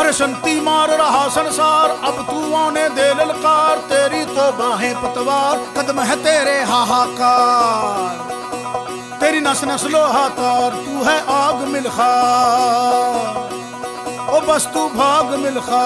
बरसंती मार रहा संसार, अब तू आने दे ललकार, तेरी तो बाहें पतवार, कदम है तेरे हाहाकार, तेरी नस नस लोहा तार, तू है आग मिल्खा, ओ बस तू भाग मिल्खा।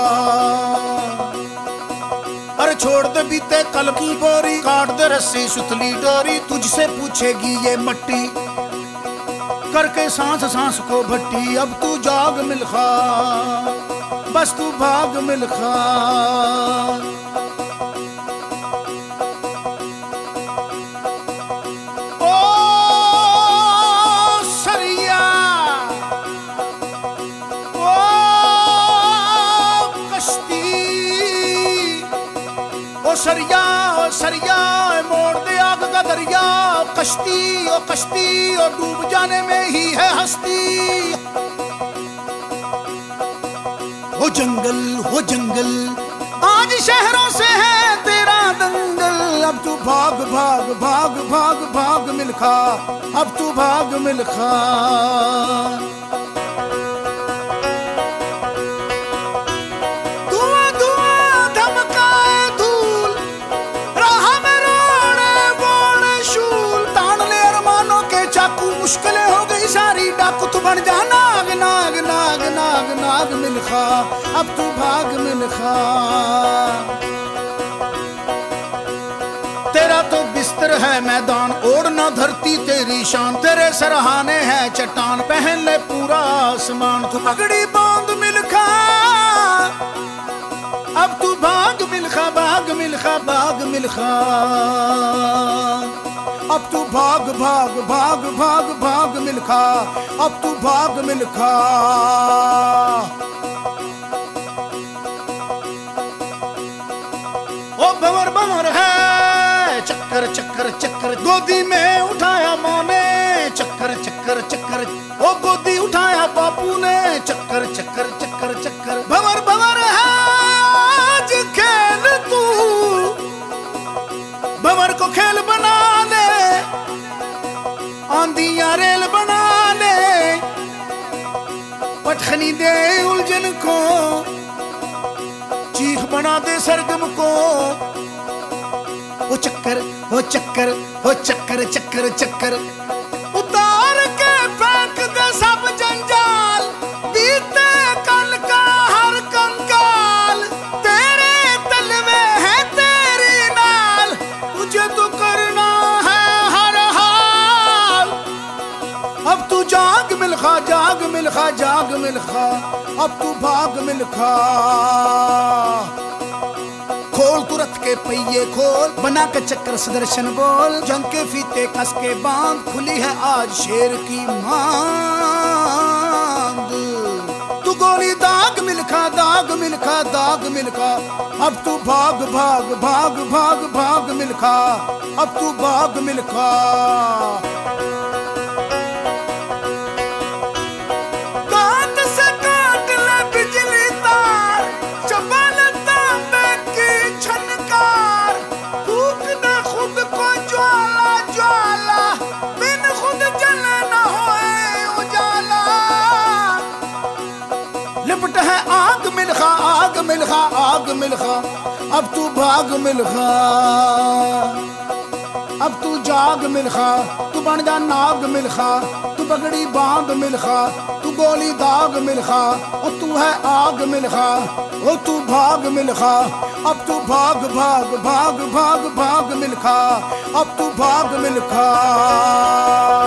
अरे छोड़ दे बीते कल की बोरी, काट दे रस्सी सुतली डोरी, तुझसे पूछेगी ये मट्टी, करके सांस सांस को भट्टी, अब तू जाग मिल्खा, बस तू भाग मिल्खा। ओ सरिया, ओ कश्ती, ओ सरिया मोड़ दे आग का दरिया, कश्ती ओ कश्ती ओ डूब जाने में ही है हस्ती। हो जंगल आज शहरों से है तेरा दंगल, अब तू भाग भाग भाग भाग भाग मिल्खा, अब तू भाग मिल्खा। मुश्किलें हो गई सारी, डाकू तू बन जा नाग नाग नाग नाग नाग मिल्खा, अब तू भाग मिल्खा। तेरा तो बिस्तर है मैदान, ओढ़ना धरती तेरी शान, तेरे सरहाने है चट्टान, पहन ले पूरा आसमान, तू पगड़ी बांध मिल्खा, अब तू भाग मिल्खा, भाग मिल्खा, भाग मिल्खा, अब तू भाग भाग भाग भाग भाग मिल्खा, अब तू भाग मिल्खा। ओ भंवर भंवर है चक्कर चक्कर चक्कर, गोदी में उठाया माँ ने, चक्कर चक्कर चक्कर, ओ गोदी उठाया बापू ने, चक्कर चक्कर चक्कर चक्कर। भंवर भंवर है आज खेल तू, भंवर को खेल बना ले, आंधियां रेल बना ले, पटखनी दे उलझन को, चीख बना दे सरगम को। ओ चक्कर हो चक्कर हो चक्कर चक्कर चक्कर, उतार के फेंक दे सब जंजाल, बीते कल का हर कंकाल, तेरे तलवे है तेरी नाल, तुझे तो करना है हर हाल, अब तू जाग मिल्खा, जाग मिल्खा, जाग मिल्खा, अब तू भाग मिल्खा। खोल तुरत के पहिए खोल, बना के चक्कर सुदर्शन बोल, जंग के फीते कस के बांध, खुली है आज शेर की मांग। तू गोली दाग मिल्खा, दाग मिल्खा, दाग मिल्खा, अब तू भाग भाग भाग भाग भाग मिल्खा, अब तू भाग मिल्खा। लिपट है आग मिल्खा, आग मिल्खा, आग मिल्खा, अब तू भाग मिल्खा, अब तू जाग मिल्खा, तू बन जा नाग मिल्खा, तू पगड़ी बांध मिल्खा, तू गोली दाग मिल्खा, और तू है आग मिल्खा, ओ तू भाग मिल्खा, अब तू भाग भाग भाग भाग भाग मिल्खा, अब तू भाग मिल्खा।